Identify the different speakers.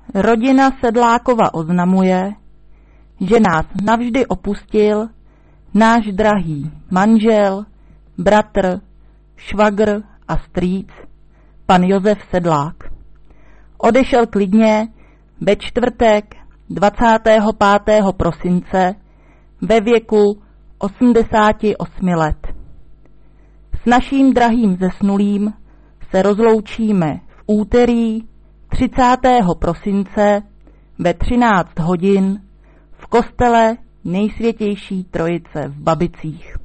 Speaker 1: Rodina Sedlákova oznamuje, že nás navždy opustil náš drahý manžel, bratr, švagr a strýc, pan Josef Sedlák. Odešel klidně ve čtvrtek 25. prosince ve věku 88 let. S naším drahým zesnulým se rozloučíme v úterý 30. prosince ve 13 hodin v kostele Nejsvětější Trojice v Babicích.